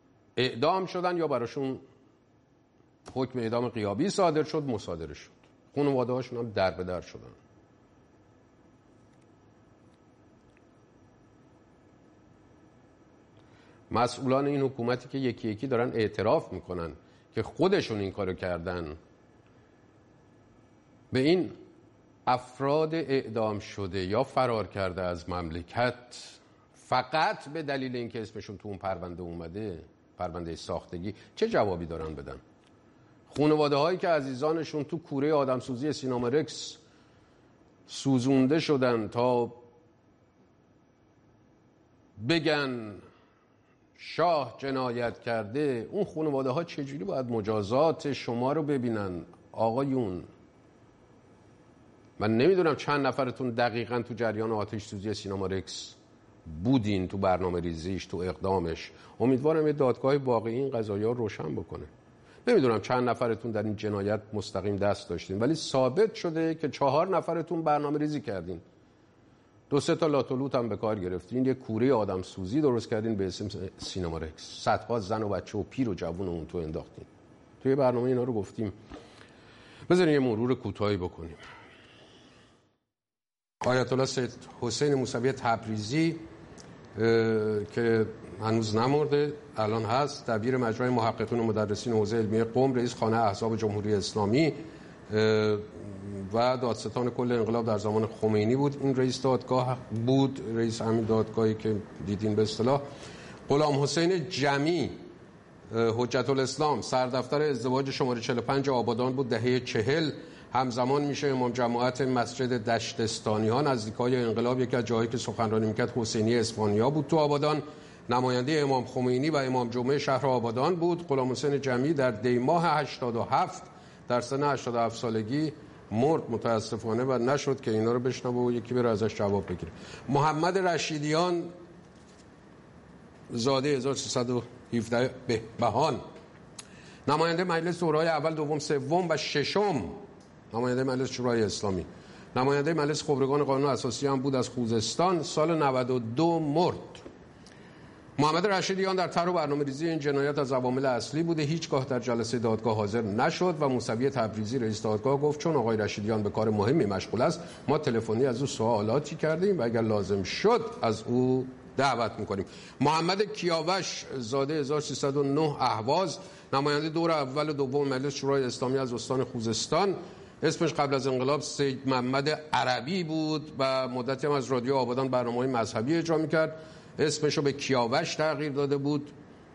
اعدام شدن یا براشون حکم اعدام غیابی صادر شد مصادره شد. خانواده هاشون هم در به در شدن. مسئولان این حکومتی که یکی یکی دارن اعتراف میکنن که خودشون این کارو کردن، به این افراد اعدام شده یا فرار کرده از مملکت فقط به دلیل اینکه اسمشون تو اون پرونده اومده، پرونده ساختگی، چه جوابی دارن بدن؟ خانواده هایی که عزیزانشون تو کوره آدمسوزی سینامارکس سوزونده شدن تا بگن شاه جنایت کرده، اون خانواده ها چجوری باید مجازات شما رو ببینن آقایون؟ من نمیدونم چند نفرتون دقیقاً تو جریان آتش سوزی سینامارکس بودین، تو برنامه ریزیش، تو اقدامش. امیدوارم یه دادگاه واقعی این قضایا رو روشن بکنه. نمیدونم چند نفرتون در این جنایت مستقیم دست داشتین، ولی ثابت شده که چهار نفرتون برنامه ریزی کردین، دو سه تا لاتولوت هم به کار گرفتین، یه کوره آدم سوزی درست کردین به اسم سینامارکس، صدها زن و بچه و پیر و جوون اون تو انداختین. توی برنامه اینا رو گفتیم. بذارین یه مرور کوتاهی بکنیم. آیت الله سید حسین موسوی تبریزی که هنوز نمرده، الان هست، دبیر مجمع محققین و مدرسین حوزه علمیه قم، رئیس خانه احزاب جمهوری اسلامی و دادستان کل انقلاب در زمان خمینی بود. این رئیس دادگاه بود، رئیس همین دادگاهی که دیدین به اصطلاح. غلام حسین جمی حجت الاسلام، سردفتر ازدواج شماره چهل و پنج آبادان بود، دهه چهل. همزمان میشه امام جماعت مسجد دشتستانی ها نزدیکای انقلاب، یکی از جاهایی که سخنرانی میکرد حسینی اسپانیا بود تو آبادان. نماینده امام خمینی و امام جمعه شهر آبادان بود. غلام حسین جمی در دی ماه هشتاد و هفت در سن هشتاد و هفت سالگی مرد متاسفانه و نشد که اینا رو بشنوه و یکی بره ازش جواب بگیره. محمد رشیدیان زاده هزار و سیصد و هفده بهبهان، نماینده مجلس شورای اول، دوم، سوم و ششم، نماینده مجلس شورای اسلامی، نماینده مجلس خبرگان قانون اساسی هم بود از خوزستان. سال نود و دو مرد. محمد رشیدیان در طرح و برنامه‌ریزی این جنایت از عوامل اصلی بوده، هیچگاه در جلسه دادگاه حاضر نشد و موسوی تبریزی رئیس دادگاه گفت چون آقای رشیدیان به کار مهمی مشغول است، ما تلفنی از او سوالاتی کردیم و اگر لازم شد از او دعوت می‌کنیم. محمد کیاوش زاده هزار و سیصد و نه اهواز، نماینده دور اول و دوم مجلس شورای اسلامی از استان خوزستان. اسمش قبل از انقلاب سید محمد عربی بود و مدتی هم از رادیو آبادان برنامه‌های مذهبی اجرا می‌کرد. اسمش رو به کیاوش تغییر داده بود.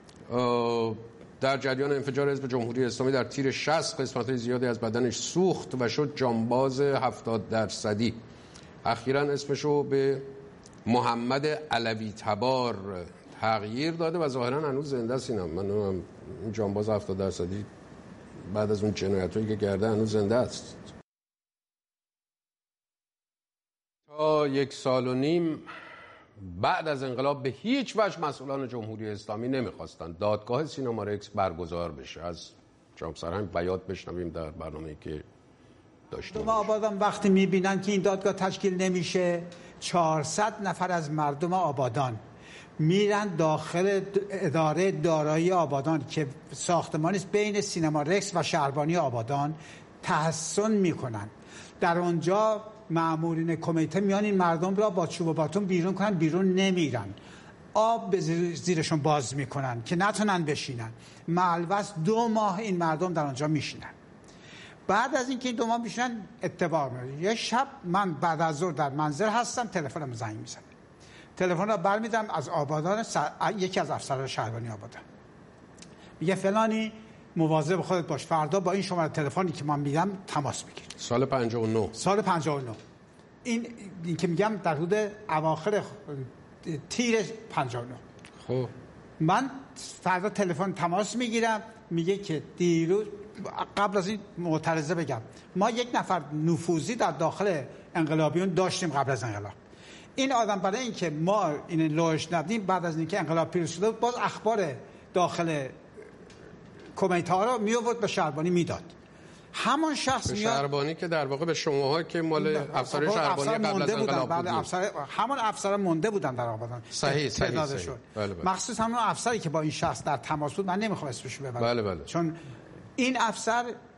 در جریان انفجار حزب جمهوری اسلامی در تیر شصت قسمت‌های زیادی از بدنش سوخت و شد جانباز هفتاد درصدی. اخیراً اسمش رو به محمد علوی تبار تغییر داده و ظاهراً هنوز زنده است. اینم من این جانباز هفتاد درصدی بعد از اون جنایتایی که کرده هنوز زنده است. تا یک سال و نیم بعد از انقلاب به هیچ وجه مسئولان جمهوری اسلامی نمیخواستند دادگاه سینامارکس برگزار بشه. از جناب سرهنگ بیات بشنویم در برنامه‌ای که داشتیم. مردم آبادان وقتی میبینن که این دادگاه تشکیل نمیشه، چهارصد نفر از مردم آبادان میرن داخل اداره دارایی آبادان که ساختمانی است بین سینمارکس و شهربانی آبادان، تحصن میکنن. در اونجا مامورین کمیته میان این مردم را با چوب و باتون بیرون کنن، بیرون نمیرن، آب به زیرشون باز میکنن که نتونن بشینن. ملوث دو ماه این مردم در آنجا میشینن. بعد از اینکه این دو ماه میشینن اتفاق میفته. یه شب من بعد از ظهر در منزل هستم، تلفنم زنگ میزنه. تلفن رو برمیدم از آبادان، یکی از افسران شهربانی آبادان میگه فلانی مواظب خودت باش، فردا با این شماره تلفنی که من میگم تماس بگیر. سال پنجاه و نه سال پنجاه و نه این, این که میگم در حدود اواخر تیر پنجاه و نه. خب من فردا تلفن تماس میگیرم، میگه که دیروز، قبل از این معترضه بگم، ما یک نفر نفوذی در داخل انقلابیون داشتیم قبل از انقلاب. این آدم برای اینکه ما این لوش ندیم، بعد از اینکه انقلاب پیروز شده باز اخبار داخل کمیته ها رو می آورد به شهربانی میداد. همون شخص به شهربانی که در واقع به شماها که مال افسر شهربانی قبل از انقلاب بود. افسر همون افسر مونده بودن در آبادان. صحیح صحیح, صحیح. بله بله. مخصوص همون افسری که با این شخص در تماس بود، من نمیخوام اسمش رو ببرم. بله بله. چون این افسر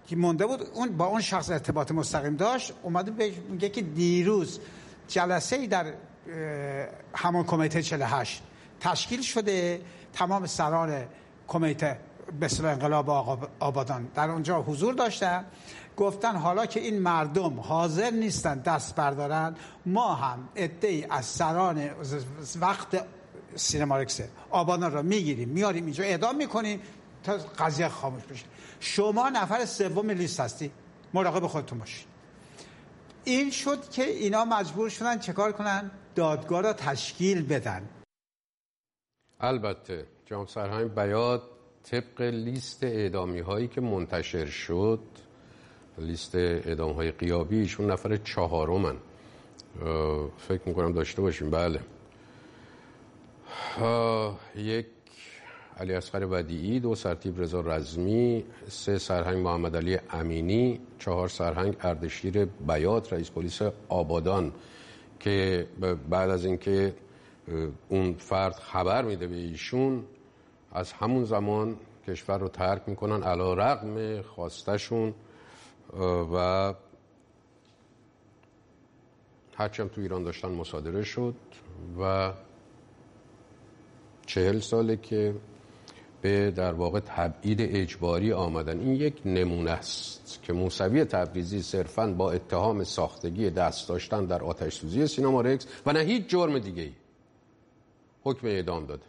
که مونده بود اون با اون شخص ارتباط مستقیم داشت، اومده بهش میگه که دیروز جلسه‌ای در همون کمیته چهل و هشت تشکیل شده، تمام سران کمیته به اصطلاح انقلاب آبادان در اونجا حضور داشتن، گفتن حالا که این مردم حاضر نیستن دست بردارن، ما هم عده‌ای از سران وقت سینمارکس آبادان را میگیریم میاریم اینجا اعدام میکنیم تا قضیه خاموش بشه. شما نفر سوم لیست هستی، مراقب خودتون باشید. این شد که اینا مجبور شدن چه کار کنن؟ دادگاه را تشکیل بدن. البته جناب سرهنگ بیات طبق لیست اعدامی هایی که منتشر شد، لیست اعدام های غیابی، ایشون نفر چهارمن فکر میکنم داشته باشیم. بله، یک علی اصغر ودیعی، دو سرتیپ رضا رزمی، سه سرهنگ محمد علی امینی، چهار سرهنگ اردشیر بیات رئیس پلیس آبادان که بعد از اینکه اون فرد خبر میده به ایشون از همون زمان کشور رو ترک میکنن علی رغم خواستشون و هرچند تو ایران داشتن مصادره شد و چهل ساله که به در واقع تبعید اجباری آمدن. این یک نمونه است که موسوی تبریزی صرفاً با اتهام ساختگی دست داشتن در آتش سوزی سینمارکس و نه هیچ جرم دیگه‌ای حکم اعدام داده.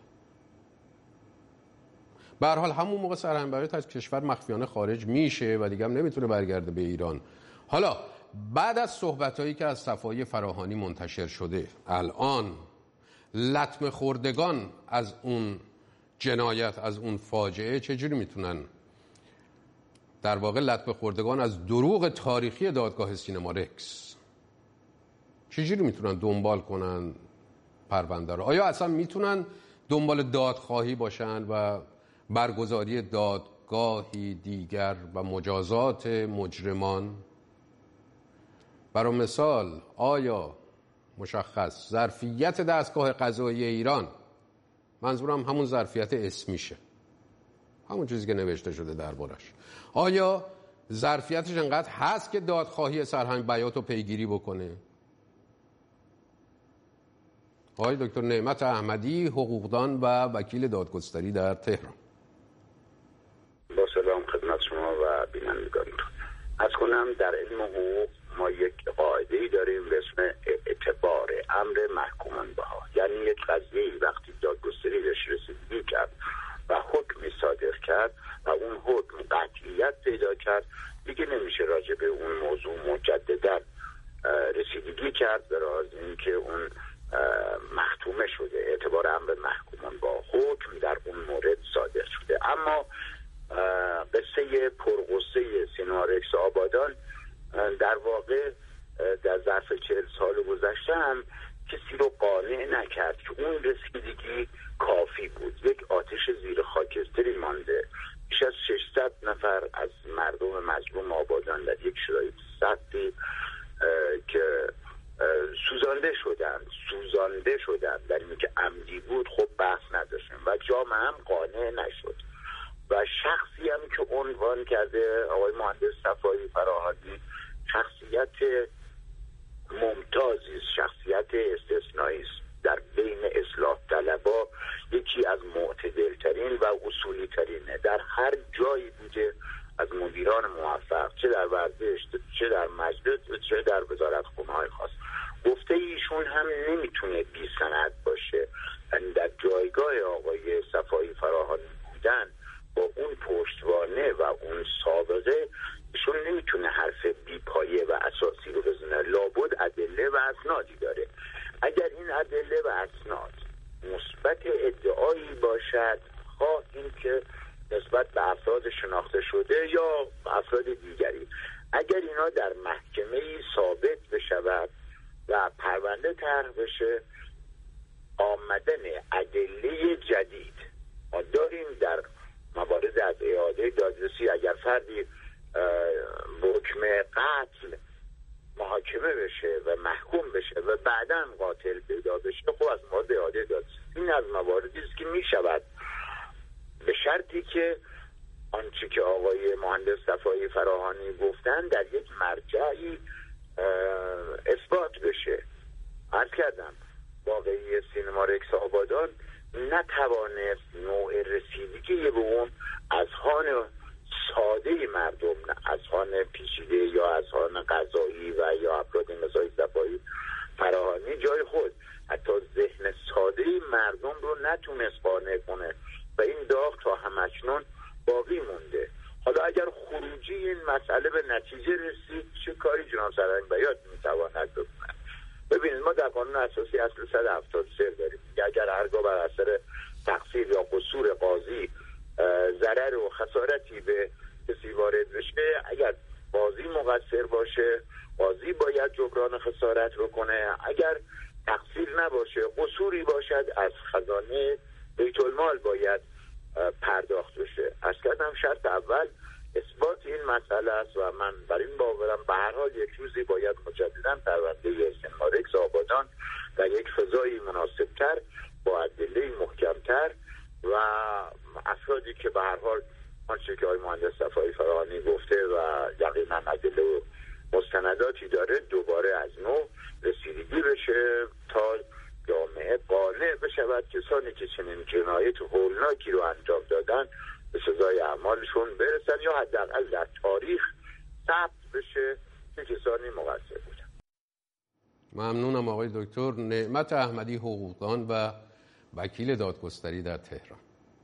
به هر حال همون موقع سرهنگ بیات از کشور مخفیانه خارج میشه و دیگه هم نمیتونه برگرده به ایران. حالا بعد از صحبتایی که از صفای فراهانی منتشر شده، الان لطمه خوردگان از اون جنایت، از اون فاجعه چجوری میتونن، در واقع لطمه خوردگان از دروغ تاریخی دادگاه سینمارکس چجوری میتونن دنبال کنن پرونده رو؟ آیا اصلا میتونن دنبال دادخواهی باشن و برگزاری دادگاهی دیگر و مجازات مجرمان؟ برای مثال آیا مشخص ظرفیت دستگاه قضایی ایران، منظورم همون ظرفیت اسمیشه، همون چیزی که نوشته شده دربارش، آیا ظرفیتش انقدر هست که دادخواهی سرهنگ بیات رو پیگیری بکنه؟ آقای دکتر نعمت احمدی، حقوقدان و وکیل دادگستری در تهران. با سلام خدمت شما و بینندگانتون. از کنم در علم حقوق ما یک قاعده‌ای داریم به اسم اعتبار امر محکوماً بها، یعنی یک قضیه وقتی دادگستری بهش رسیدگی کرد و حکمی صادر کرد و اون حکم قطعیت پیدا کرد، دیگه نمیشه راجع به اون موضوع مجددا رسیدگی کرد به راز اینکه اون مختومه شده. اعتبار امر محکومان با حکم در اون مورد صادر شده. اما قصه پرغصه سینمارکس آبادان در واقع در ظرف چهل سال گذشته هم کسی رو قانع نکرد که اون رسیدگی کافی بود. یک آتش زیر خاکستری مانده. بیش از ششصد نفر از مردم مظلوم آبادان در یک شرایط سختی که سوزانده شدند سوزانده شدند در این که عمدی بود خب بحث نداشتیم و جامعه هم قانع نشد و شخصی هم که عنوان کرده آقای مهندس صفایی فراهانی شخصیت ممتازی است، شخصیت استثنایی است، در بین اصلاح طلبا یکی از معتدل ترین و اصولی ترینه، در هر جایی بوده از مدیران موفق، چه در ورزش، چه در مجلس، چه در وزارتخونه‌های خاص. گفته ایشون هم نمیتونه بی سند باشه، یعنی در جایگاه آقای صفایی فراهانی بودن با اون پشتوانه و اون سابقه ایشون نمیتونه حرف بی پایه و اساسی رو بزنه. لابد ادله و اسنادی داره. اگر این ادله و اسناد مثبت ادعایی باشد، خواه این که نسبت به افراد شناخته شده یا افراد دیگری، اگر اینا در محکمه ثابت بشود و پرونده طرح بشه، آمدن ادله جدید ما داریم در موارد از اعاده دادرسی. اگر فردی به حکم قتل محاکمه بشه و محکوم بشه و بعداً قاتل پیدا بشه، خب از مورد اعاده دادرسی. این از مواردی است که می شود به شرطی که آنچه که آقای مهندس صفایی فراهانی گفتن در یک مرجعی اثبات بشه. عرض کردم واقعی سینما رکس آبادان نتوانست نوع رسیدگی به اون اذهان ساده مردم، اذهان پیچیده یا اذهان قضایی و یا افراد مثل صفایی فراهانی جای خود حتی ذهن ساده مردم رو نتونست قانع کنه و این داغ تا همکنون باقی مونده. حالا اگر خروجی این مسئله به نتیجه رسید چه کاری جناب سرهنگ بیات میتواند بکنه؟ ببینید ما در قانون اساسی اصل صد و هفتاد و سه داریم که اگر هرگاه بر اثر تقصیر یا قصور قاضی ضرر و خسارتی به کسی وارد بشه، اگر قاضی مقصر باشه قاضی باید جبران خسارت رو کنه، اگر تقصیر نباشه قصوری باشد از خزانه بیت المال باید پرداخت بشه. از کردم شرط اول اثبات این مسئله است و من بر این باورم به هر حال یک روزی باید مجددا پرونده سینما رکس آبادان در یک فضای مناسبتر با ادله محکمتر و افرادی که به هر حال آنچه که آقای مهندس صفایی فراهانی گفته و یقینا ادله و مستنداتی داره دوباره از نو رسیدگی بشه تا جامعه قانع بشود کسانی که چنین جنایت هولناکی رو انجام دادن به سزای اعمالشون برسن یا حداقل در تاریخ ثبت بشه که کسانی مقصر بودن. ممنونم آقای دکتر. نعمت احمدی، حقوقدان و وکیل دادگستری در تهران.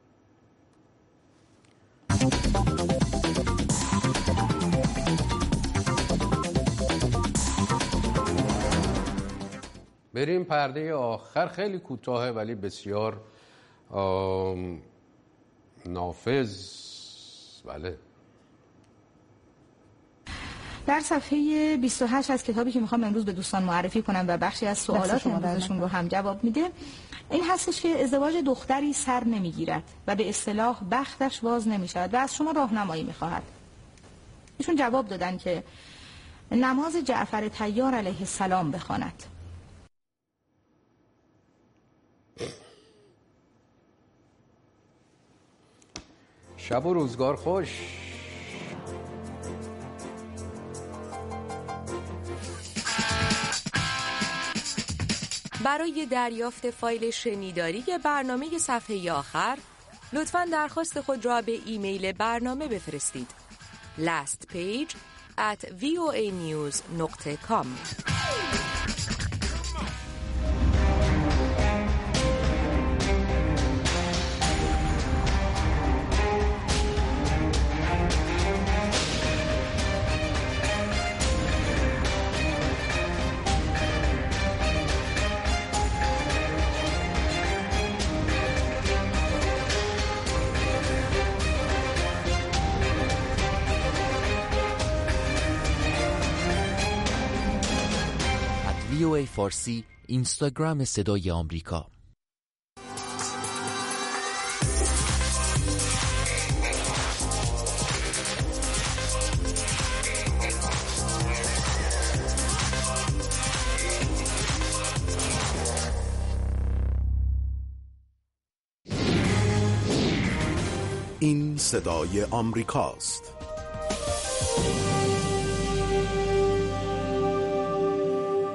بریم پرده آخر، خیلی کوتاه ولی بسیار نافذ. بله، در صفحه بیست و هشت از کتابی که میخوام امروز به دوستان معرفی کنم و بخشی از سوالات امروزشون رو هم جواب میده این هستش که ازدواج دختری سر نمیگیرد و به اصطلاح بختش باز نمیشود و از شما راهنمایی میخواهد. ایشون جواب دادن که نماز جعفر طیار علیه السلام بخواند. شب و روزگار خوش. برای دریافت فایل شنیداری برنامه صفحه آخر لطفاً درخواست خود را به ایمیل برنامه بفرستید. last page at voa news dot com. وی او ای فارسی اینستاگرام صدای آمریکا. این صدای آمریکاست.